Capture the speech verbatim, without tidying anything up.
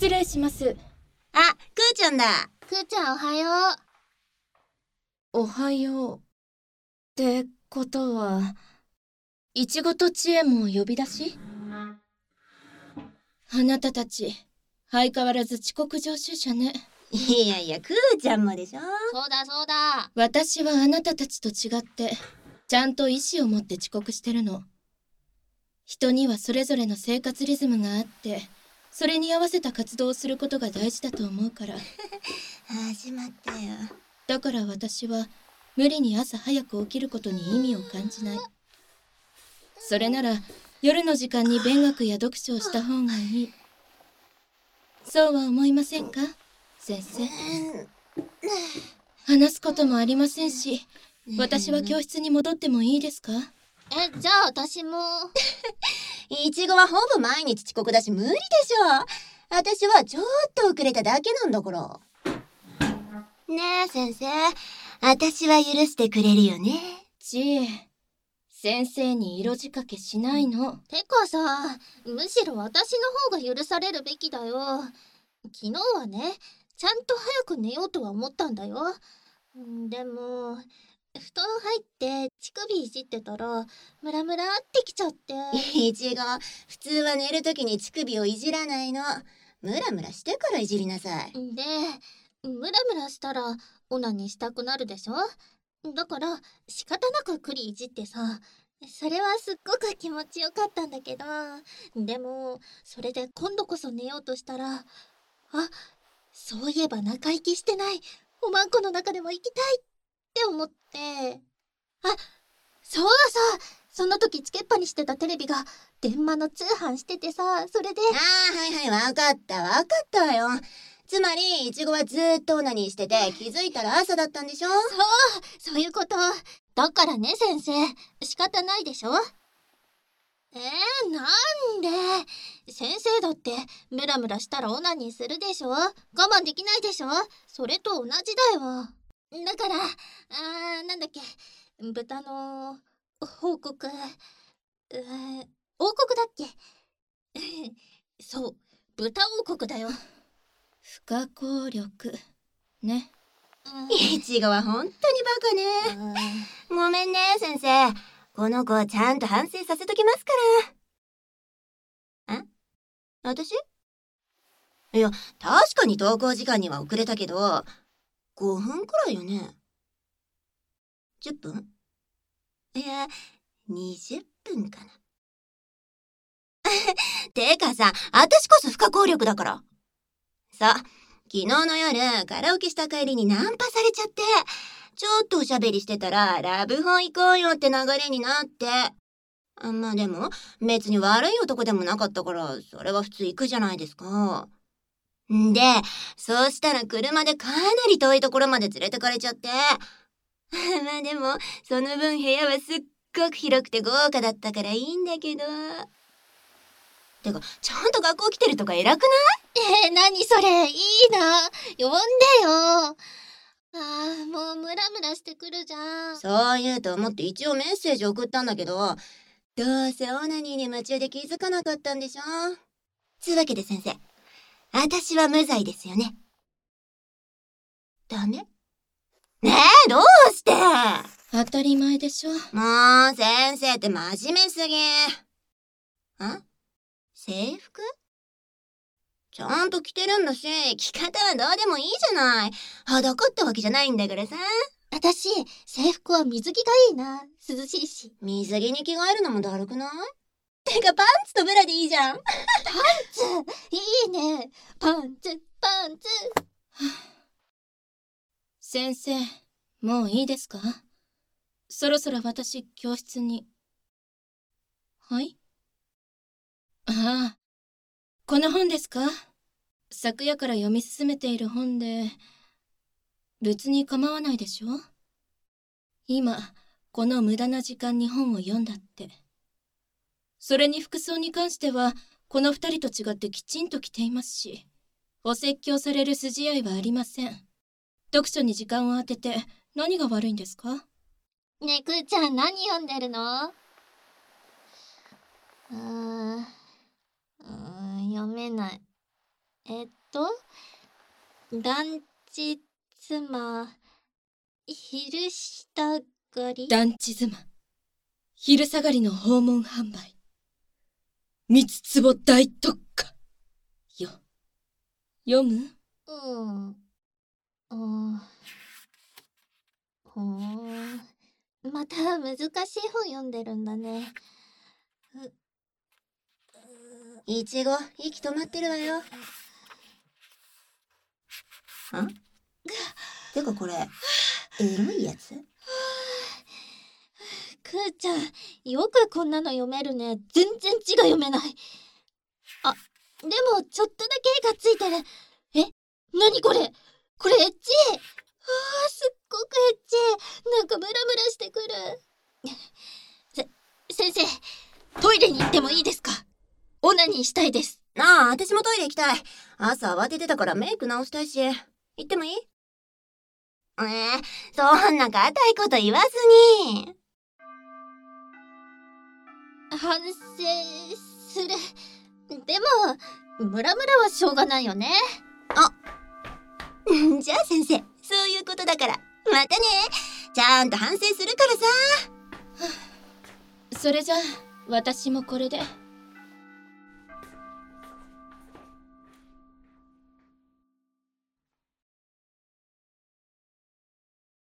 失礼します。 あ、くーちゃんだ。 くーちゃんおはよう。おはよう。ってことは、いちごとちえも呼び出し？あなたたち、相変わらず遅刻常習者ね。 いやいや、くーちゃんもでしょ。 そうだそうだ。 私はあなたたちと違って、ちゃんと意思を持って遅刻してるの。人にはそれぞれの生活リズムがあって、それに合わせた活動をすることが大事だと思うから。 始まったよ。 だから私は無理に朝早く起きることに意味を感じない。それなら夜の時間に勉学や読書をした方がいい。そうは思いませんか、先生。話すこともありませんし、私は教室に戻ってもいいですか？ え、じゃあ私も。 いちごはほぼ毎日遅刻だし無理でしょ。私はちょっと遅れただけなんだから。ねえ先生、私は許してくれるよね。 ちえ、先生に色仕掛けしないの。 てかさ、むしろ私の方が許されるべきだよ。昨日はね、ちゃんと早く寝ようとは思ったんだよ。でも布団入って乳首いじってたらムラムラってきちゃって。 いちご、普通は寝るときに乳首をいじらないの。ムラムラしてからいじりなさい。 で、ムラムラしたらオナニーしたくなるでしょ。だから仕方なくクリいじってさ、それはすっごく気持ちよかったんだけど、でもそれで今度こそ寝ようとしたら、あ、そういえば中行きしてないおまんこの中でも行きたいって思って、あ、そうさ、その時つけっぱにしてたテレビが電話の通販しててさ、それで。 ああ、はいはい、わかったわかったわよ。つまりいちごはずーっとオナニーしてて気づいたら朝だったんでしょ。そう、 そういうこと。だからね先生、仕方ないでしょ。えー、なんで。先生だってムラムラしたらオナニーするでしょ。我慢できないでしょ。それと同じだよ。だから、あー、なんだっけ、豚の報告、えー、王国だっけ。そう、豚王国だよ。 不可抗力ね。 いちごは本当にバカね。ごめんね先生、この子はちゃんと反省させときますから。ん？私？いや、確かに登校時間には遅れたけど、ごふんくらいよね。じゅっぷん？いや、にじゅっぷんかな。てかさ、私こそ不可抗力だから。さ、昨日の夜カラオケした帰りにナンパされちゃって、ちょっとおしゃべりしてたらラブホ行こうよって流れになって。あ、まあでも別に悪い男でもなかったから、それは普通行くじゃないですか。んで、そうしたら車でかなり遠いところまで連れてかれちゃって。まあでもその分部屋はすっごく広くて豪華だったからいいんだけど。てか、ちゃんと学校来てるとか偉くない？ えー、何それ、いいな、呼んでよ。あー、もうムラムラしてくるじゃん。 そう言うと思って一応メッセージ送ったんだけど、どうせオナニーに夢中で気づかなかったんでしょ。つうわけで先生、私は無罪ですよね。ダメ？ねえ、どうして？ 当たり前でしょ。 もう先生って真面目すぎ。ん？制服？ちゃんと着てるんだし、着方はどうでもいいじゃない。裸ってわけじゃないんだからさ。 私、制服は水着がいいな。涼しいし。 水着に着替えるのもだるくない？てかパンツとブラでいいじゃん。 パンツいいね。パンツ、パンツ。 先生、もういいですか？そろそろ私、教室に。はい？ああ、この本ですか？昨夜から読み進めている本で、別に構わないでしょ？今、この無駄な時間に本を読んだって。それに服装に関しては、この二人と違ってきちんと着ていますし、お説教される筋合いはありません。読書に時間を当てて何が悪いんですか？ ねえ、くーちゃん何読んでるの？うーん、うーん、読めない。 えっと団地妻昼下がり。 団地妻昼下がりの訪問販売三つ壺大特価よ。読む？ うんあほーまた難しい本読んでるんだね。 いちご息止まってるわよ。んてかこれエロいやつ？ くーちゃんよくこんなの読めるね。全然字が読めない。あでもちょっとだけ絵がついてる。えなにこれこれエッチ。あーすっごくエッチ。なんかムラムラしてくる。せ先生トイレに行ってもいいですか？オナニーしたいです。 ああ、私もトイレ行きたい。朝慌ててたからメイク直したいし。行ってもいい？えー、そんな固いこと言わずに。 反省する。でもムラムラはしょうがないよね。 じゃあ先生、そういうことだからまたね。ちゃんと反省するからさ。 それじゃあ私もこれで。